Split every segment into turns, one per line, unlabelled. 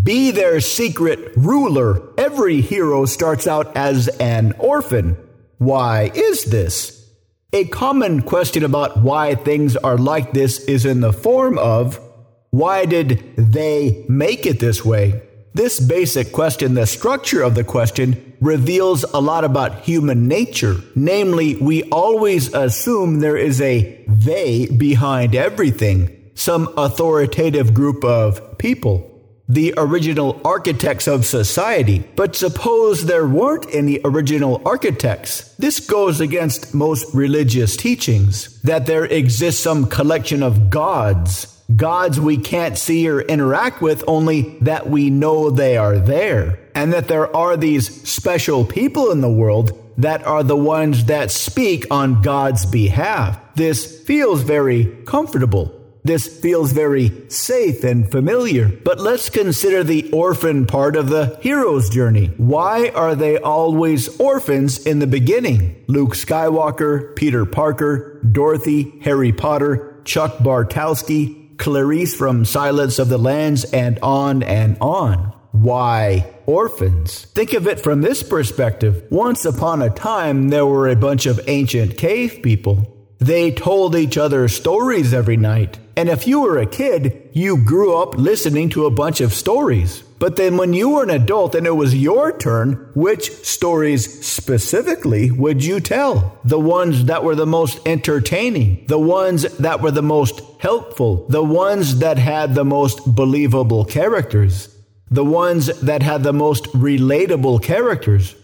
be their secret ruler. Every hero starts out as an orphan. Why is this? A common question about why things are like this is in the form of, why did they make it this way? This basic question, the structure of the question, reveals a lot about human nature. Namely, we always assume there is a they behind everything, some authoritative group of people, the original architects of society. But suppose there weren't any original architects. This goes against most religious teachings, that there exists some collection of gods we can't see or interact with, only that we know they are there, and that there are these special people in the world that are the ones that speak on God's behalf. This feels very comfortable. This feels very safe and familiar. But let's consider the orphan part of the hero's journey. Why are they always orphans in the beginning? Luke Skywalker, Peter Parker, Dorothy, Harry Potter, Chuck Bartowski, Clarice from Silence of the Lambs, and on and on. Why orphans? Think of it from this perspective. Once upon a time, there were a bunch of ancient cave people. They told each other stories every night. And if you were a kid, you grew up listening to a bunch of stories. But then when you were an adult and it was your turn, which stories specifically would you tell? The ones that were the most entertaining, the ones that were the most helpful, the ones that had the most believable characters, the ones that had the most relatable characters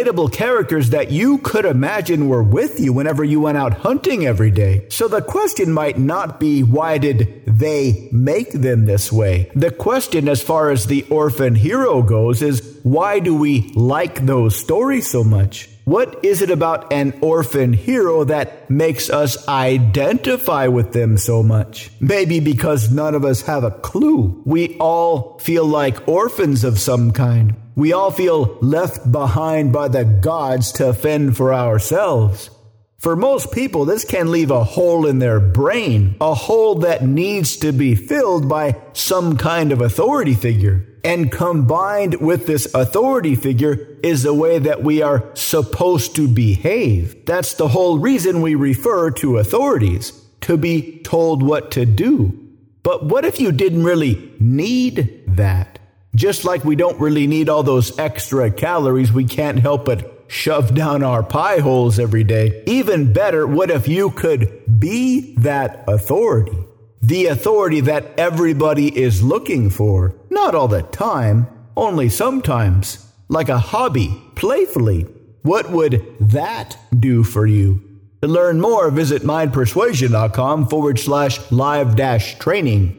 that you could imagine were with you whenever you went out hunting every day. So the question might not be, why did they make them this way? The question, as far as the orphan hero goes, is, why do we like those stories so much? What is it about an orphan hero that makes us identify with them so much? Maybe because none of us have a clue. We all feel like orphans of some kind. We all feel left behind by the gods to fend for ourselves. For most people, this can leave a hole in their brain, a hole that needs to be filled by some kind of authority figure. And combined with this authority figure is the way that we are supposed to behave. That's the whole reason we refer to authorities, to be told what to do. But what if you didn't really need that? Just like we don't really need all those extra calories we can't help but shove down our pie holes every day. Even better, what if you could be that authority? The authority that everybody is looking for. Not all the time, only sometimes. Like a hobby, playfully. What would that do for you? To learn more, visit mindpersuasion.com/live-training.